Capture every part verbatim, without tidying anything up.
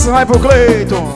Essa vai pro Cleiton.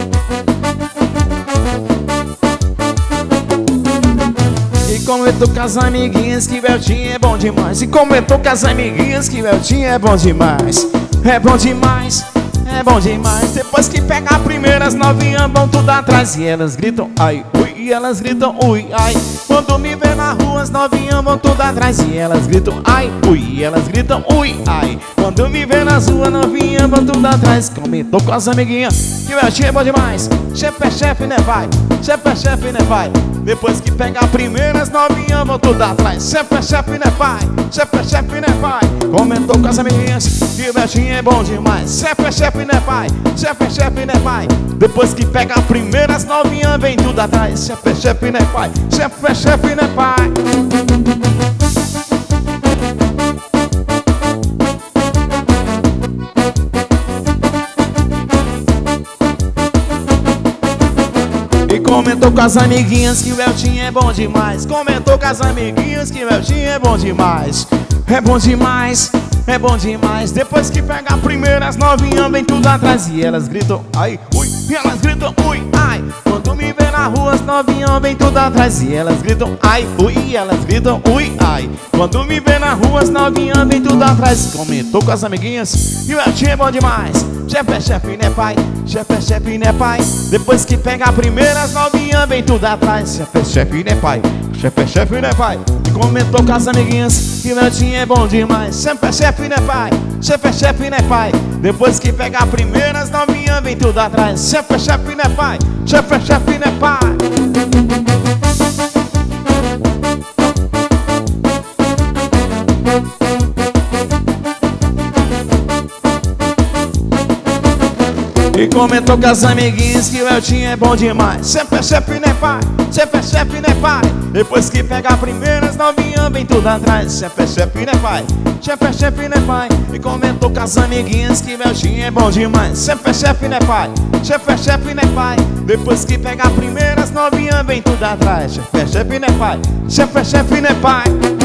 E comentou com as amiguinhas que Beltinho é bom demais. E comentou com as amiguinhas que Beltinho é bom demais. É bom demais, é bom demais. Depois que pega a primeira, as novinhas vão tudo atrás. E elas gritam ai, ui, e elas gritam ui, ai. Quando me vê na rua, as novinhas vão tudo atrás. E elas gritam ai, ui, e elas gritam ui, ai. Quando me vê nas ruas, novinhas vão tudo atrás. Comentou com as amiguinhas que Beltinho é bom demais. Chefe é chefe, né vai? Chefe é chefe, né vai? Depois que pega a primeira, as novinhas vão tudo atrás. Chefe é chefe, né pai? Chefe é chefe, né pai? Comentou com as amiguinhas que Beltinho é bom demais. Chefe é chefe, né pai? Chefe é chefe, né pai? Depois que pega a primeira, as novinhas vem tudo atrás. Chefe é chefe, né pai? Chefe é chefe, né pai? E comentou com as amiguinhas que o Beltinho é bom demais. Comentou com as amiguinhas que o Beltinho é bom demais. É bom demais, é bom demais. Depois que pega a primeira, as novinhas vem tudo atrás. E elas gritam ai, ui, e elas gritam ui, ai. Quando me vê na rua, as novinhas vem tudo atrás. E elas gritam ai, ui, e elas gritam ui, ai. Quando me vê na rua, as novinhas vem tudo atrás. Comentou com as amiguinhas e o Beltinho é bom demais. Chefe é chefe, né pai? Chefe é chefe, né pai? Depois que pega a primeira, as novinhas vem tudo atrás. Chefe é chefe, né pai? Chefe é chefe, né pai? E comentou com as amiguinhas que Beltinho é bom demais. Chefe é chefe, né pai? Chefe é chefe, né pai? Depois que pega a primeira, as novinhas vem tudo atrás. Chefe é chefe, né pai? Chefe é chefe, né pai? E comentou com as amiguinhas que o Beltinho é bom demais. Chefe é chefe, né pai? Chefe é chefe, né pai? Depois que pega a primeira, as novinhas vem tudo atrás. Chefe é chefe, né pai? Chefe é chefe, né pai? E comentou com as amiguinhas que o Beltinho é bom demais. Chefe é chefe, né pai? Chefe é chefe, né pai? Depois que pega a primeira, as novinhas vem tudo atrás. Chefe é chefe, né pai? Chefe é chefe, né pai?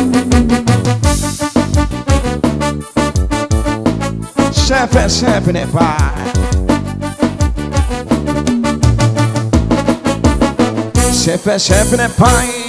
Chefe é chefe, né pai? Chefe é chefe, né pai?